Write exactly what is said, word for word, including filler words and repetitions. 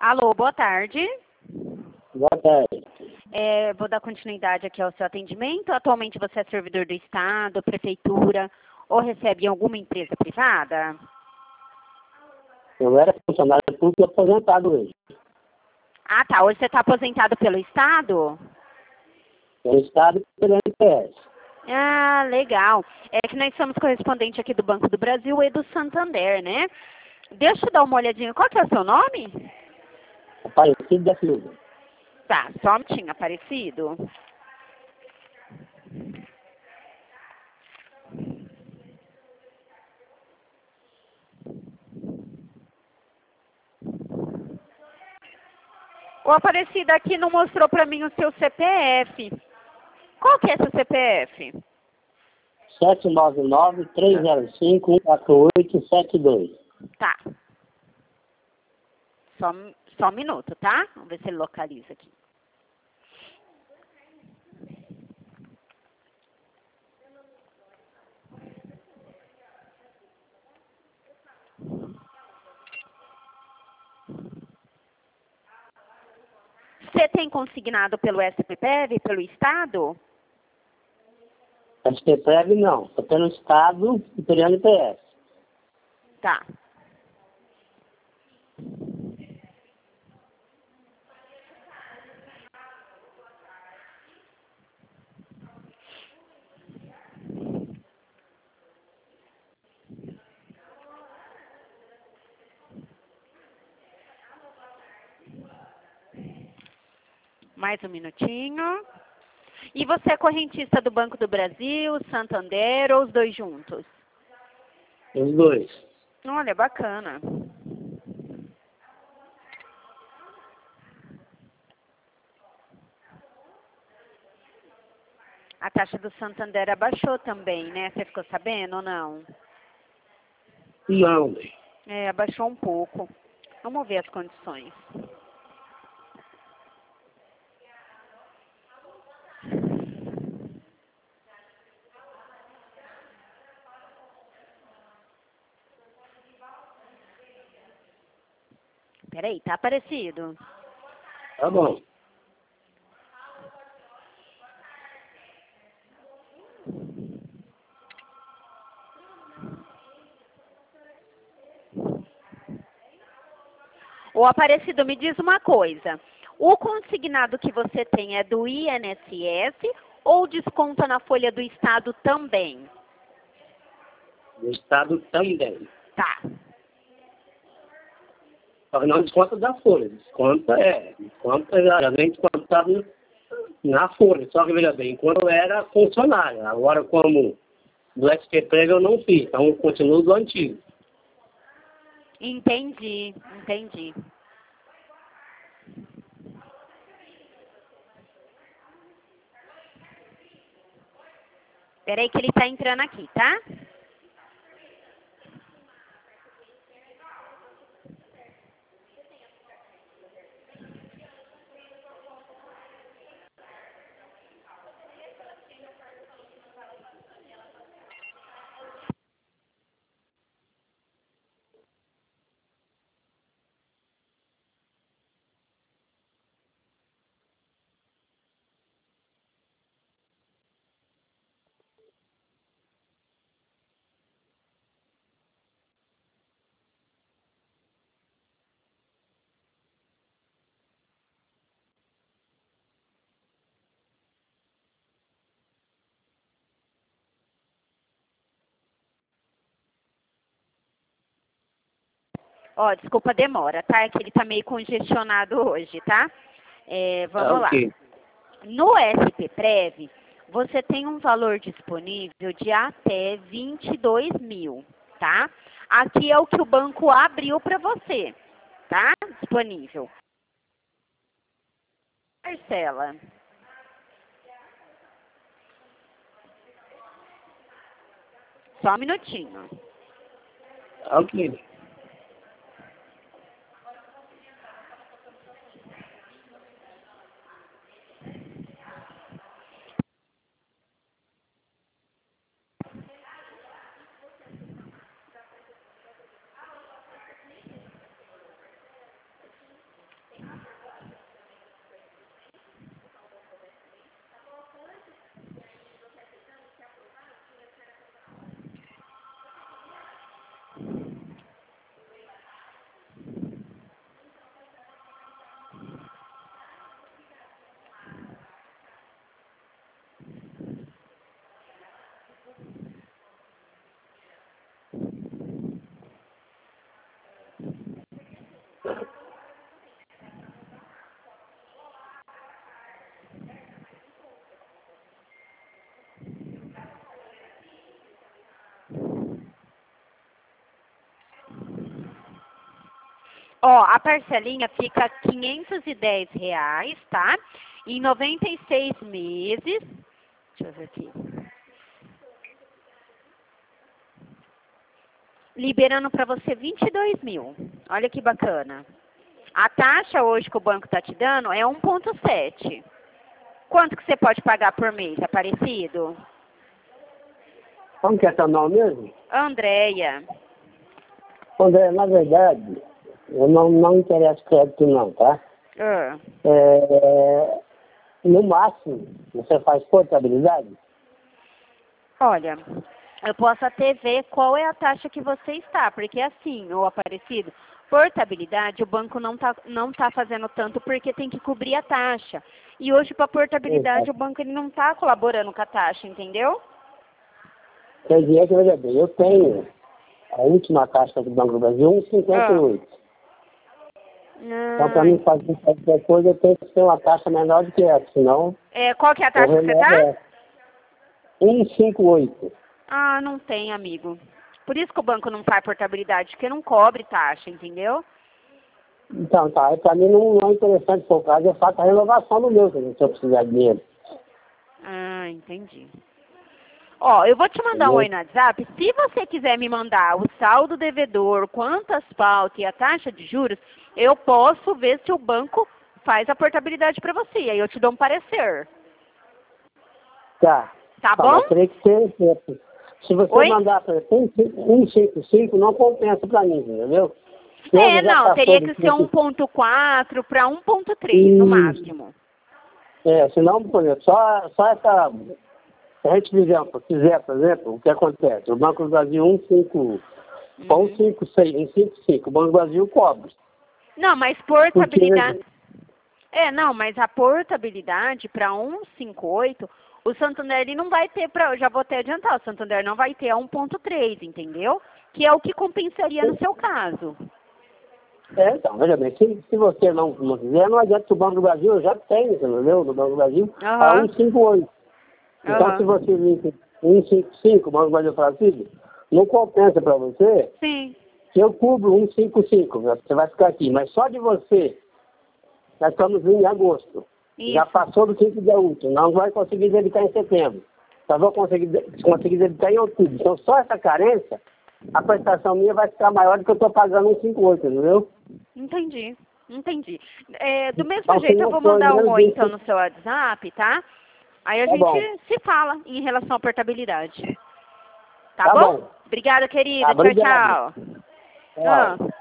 Alô, boa tarde. Boa tarde. É, vou dar continuidade aqui ao seu atendimento. Atualmente você é servidor do Estado, prefeitura ou recebe em alguma empresa privada? Eu era funcionário público aposentado hoje. Ah, tá. Hoje você está aposentado pelo Estado? Pelo Estado e pelo M P S. Ah, legal. É que nós somos correspondente aqui do Banco do Brasil e do Santander, né? Deixa eu dar uma olhadinha. Qual que é o seu nome? Aparecido da Silva. Tá, só um tinha aparecido. O Aparecido aqui não mostrou para mim o seu C P F. Qual que é seu C P F? sete nove nove, três zero cinco, um quatro oito sete dois. Tá. Só, só um minuto, tá? Vamos ver se ele localiza aqui. Você tem consignado pelo S P P E V, pelo Estado? S P P E V não, só pelo Estado e pelo M P S. Tá. Mais um minutinho. E você é correntista do Banco do Brasil, Santander ou os dois juntos? Os dois. Olha, bacana. A taxa do Santander abaixou também, né? Você ficou sabendo ou não? Não. É, abaixou um pouco. Vamos ver as condições. Peraí, tá aparecido? Tá bom. O Aparecido, me diz uma coisa. O consignado que você tem é do I N S S ou desconta na folha do Estado também? Do Estado também. Tá. Só que não desconta da folha. Desconta é. Desconta já vem descontado na folha. Só que veja bem, quando eu era funcionário. Agora, como do S P P E V eu não fiz. Então eu continuo do antigo. Entendi, entendi. Peraí que ele tá entrando aqui, tá? Ó, desculpa a demora, tá? É que ele tá meio congestionado hoje, tá? É, vamos Ah, lá. ok. No S P P E V, você tem um valor disponível de até vinte e dois mil, tá? Aqui é o que o banco abriu para você, tá? Disponível. Marcela. Só um minutinho. Ok. Ó, a parcelinha fica quinhentos e dez reais, tá? Em noventa e seis meses. Deixa eu ver aqui. Liberando para você vinte e dois mil. Olha que bacana. A taxa hoje que o banco está te dando é um vírgula sete. Quanto que você pode pagar por mês, Aparecido? Como que é teu nome mesmo? Andréia. André, na verdade, eu não, não me interesso crédito não, tá? Ah. É, no máximo, você faz portabilidade? Olha, eu posso até ver qual é a taxa que você está, porque assim, ô Aparecido, portabilidade o banco não tá, não tá fazendo tanto porque tem que cobrir a taxa. E hoje para portabilidade Exato. o banco ele não tá colaborando com a taxa, entendeu? Quer dizer que, veja bem, eu tenho a última taxa do Banco do Brasil, um vírgula cinquenta e oito. Ah. Então, para mim fazer qualquer coisa, eu tenho que ter uma taxa menor do que essa, senão É, qual que é a eu taxa que você renovo tá? essa. um vírgula cinquenta e oito. Ah, não tem, amigo. Por isso que o banco não faz portabilidade, porque não cobre taxa, entendeu? Então, tá, para mim não, não é interessante por causa, eu faço a renovação no meu, se eu precisar de dinheiro. Ah, entendi. Ó, eu vou te mandar um Entendeu? oi no WhatsApp. Se você quiser me mandar o saldo devedor, quantas pautas e a taxa de juros, eu posso ver se o banco faz a portabilidade para você. Aí eu te dou um parecer. Tá. Tá Tá, bom? mas teria que ter tempo. Se você Oi? mandar para um vírgula cinquenta e cinco, não compensa para mim, entendeu? É, Como já não, passou teria do que ser um ponto quatro para um ponto três no máximo. É, senão, por exemplo, só, só essa. Se a gente fizer, fizer, por exemplo, o que acontece? O Banco do Brasil um vírgula cinquenta e seis, um vírgula cinquenta e cinco, o Banco do Brasil cobre. Não, mas Porque, portabilidade. É, não, mas a portabilidade para um vírgula cinquenta e oito, o Santander ele não vai ter para, eu já vou até adiantar, o Santander não vai ter a um ponto três, entendeu? Que é o que compensaria no seu caso. é, então, veja bem, se, se você não, não quiser, não adianta que o Banco do Brasil já tem, entendeu? No Banco do Brasil, a Aham. um vírgula cinquenta e oito. Então, Aham. se você vir com um vírgula cinquenta e cinco, o Banco do Brasil fala assim, não compensa para você Sim. que eu cubro um vírgula cinquenta e cinco, você vai ficar aqui. Mas só de você, nós estamos em agosto, Isso. já passou do quinto dia útil, não vai conseguir debitar em setembro, só vou conseguir, conseguir debitar em outubro. Então, só essa carência, a prestação minha vai ficar maior do que eu estou pagando um vírgula cinquenta e oito, entendeu? Entendi. Entendi. É, do mesmo Então, se jeito, eu não vou for mandar um menos oi de então no seu WhatsApp, tá? Aí a tá bom. gente se fala em relação à portabilidade. Tá, Tá bom? bom. Obrigada, querida. Tá, Tchau, obrigado. tchau. Tchau. Ah.